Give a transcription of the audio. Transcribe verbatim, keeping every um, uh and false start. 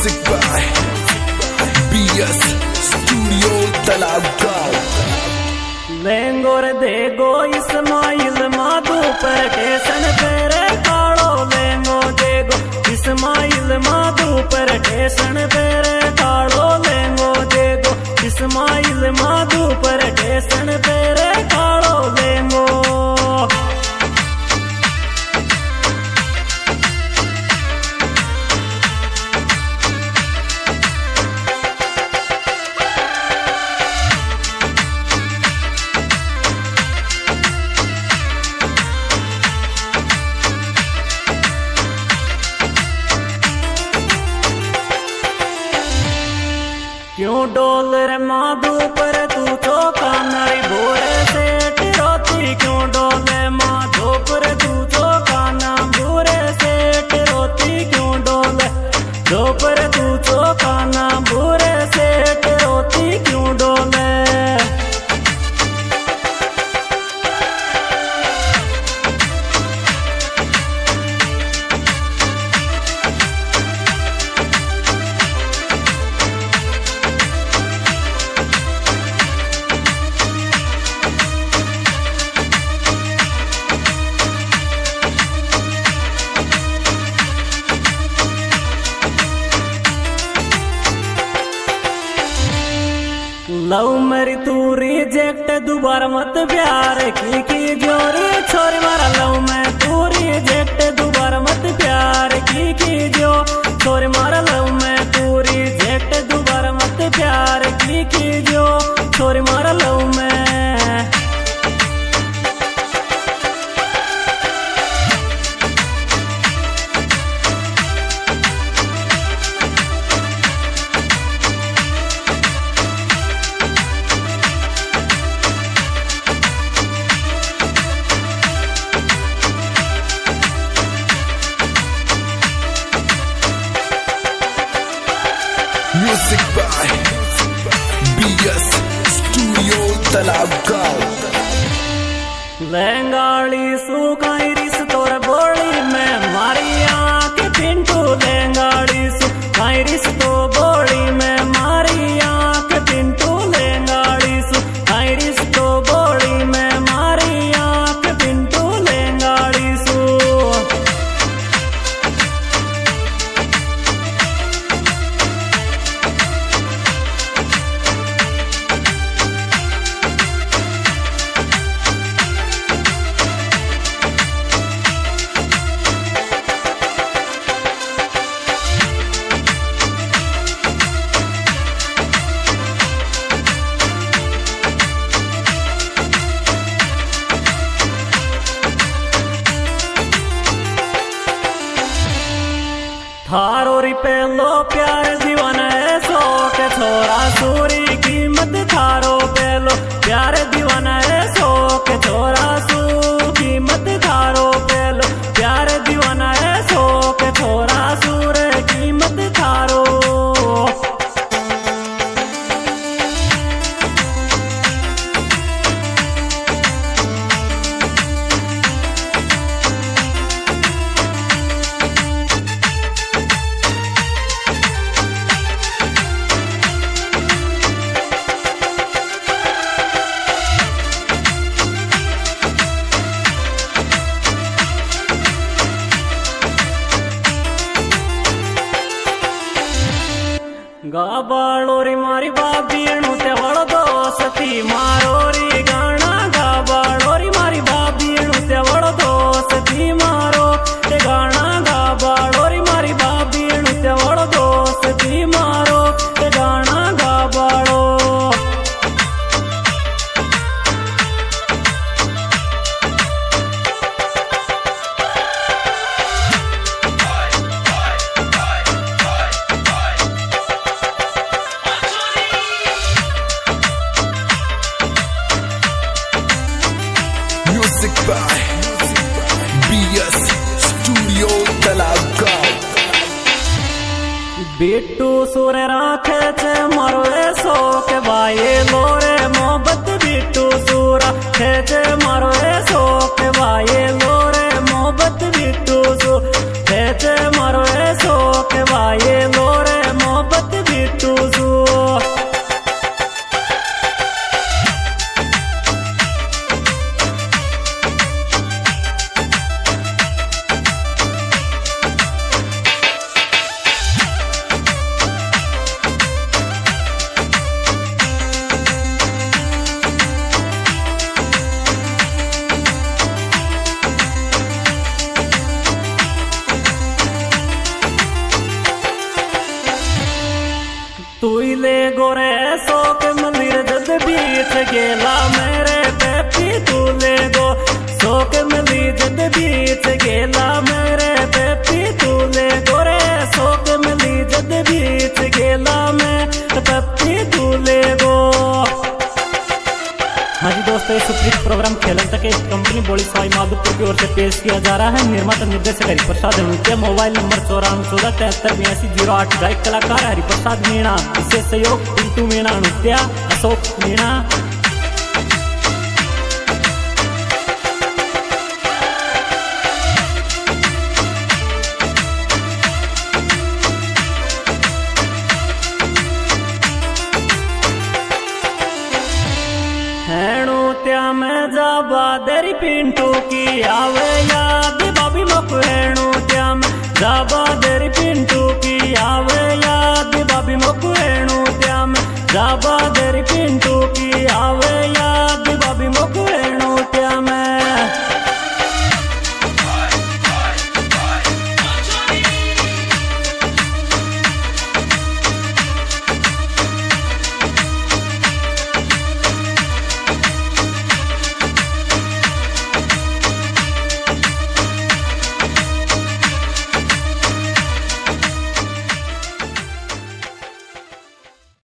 Music by B S Studio Talabgaon. लेंगोर देगो इस्माइल माधु पर टेसन तेरे काड़ो लेंगो देगो इस्माइल माधु पर टेसन तेरे काड़ो लेंगो देगो इस्माइल माधु पर टेसन तेरे काड़ो लेंगो क्यों डोल रे माधु पर तू चौका नारी भोरे सेठ रोती क्यों डोले माधो पर तू चौका ना भोरे सेठ रोती क्यों डोले दो पर तू चौका ना भोरे सेठ रोती क्यों डोले लव मेरी तू रिजेक्ट दोबारा मत प्यार की की जोरी छोरी मारा लव में तू रिजेक्ट दोबारा मत प्यार की की जो छोरी मारा लव में तू रिजेक्ट दोबारा मत प्यार की की जो छोरी मारा लव में Music by B S Studio Talabgaon. लेंगाड़ी सुखाई रिस तोर बोली में मारी आँख पिंटू लेंगाड़ी सुखाई रिस तो बोली में मारी आँख पिंटू लेंगाड़ी सुखाई रिस तो बोली में मारी आँख पिंटू लेंगाड़ी सु थारो री पेलो प्यार दीवाना है सो के छोरा सूरी कीमत थारो पेलो प्यार दीवाना है सो के छोरा सू कीमत थारो पेलो प्यार दीवाना है सो के छोरा सूर कीमत थारो गाबाड़ो री मारी बाबीणु ते वड़ दो सती मारो री गाना गाबाड़ो री मारी बाबीणु ते वड़ दो सती मारो ते गाना गाबाड़ो री मारी बाबीणु ते वड़ दो सती मारो ते गाना गाबाड़ो Music by B S Studio Talabgaon. Bittu सुर राखे छे मारो ऐसो के भाई लोरे मोहब्बत बिट्टू सुरा छे मारो ऐसो के भाई लोरे मोहब्बत बिट्टू सु छे मारो ऐसो के भाई लोरे तू ही ले गोरे शोक मंदिर जद बीच गेला मेरे पेपी तू ले गो शोक मंदिर जद बीच गेला मेरे पेपी तू ले गोरे शोक मंदिर जद बीच गेला मैं पेपी तू ले गो। हाँ जी दोस्तों, ये सुपरहिट प्रोग्राम खेलन तक एक कंपनी बोली सवाई माधोपुर की ओर से पेश किया जा रहा है। निर्माता निर्देशक हरिप्रसाद नृत्य। मोबाइल नंबर चौरानवे चौदह तिहत्तर बयासी जीरो आठ। गायक कलाकार हरिप्रसाद मीणा। विशेष सहयोग पिंटू मीणा। नृत्य अशोक मीणा। हेणु त्या में जा बादरी पिंटू की आवे या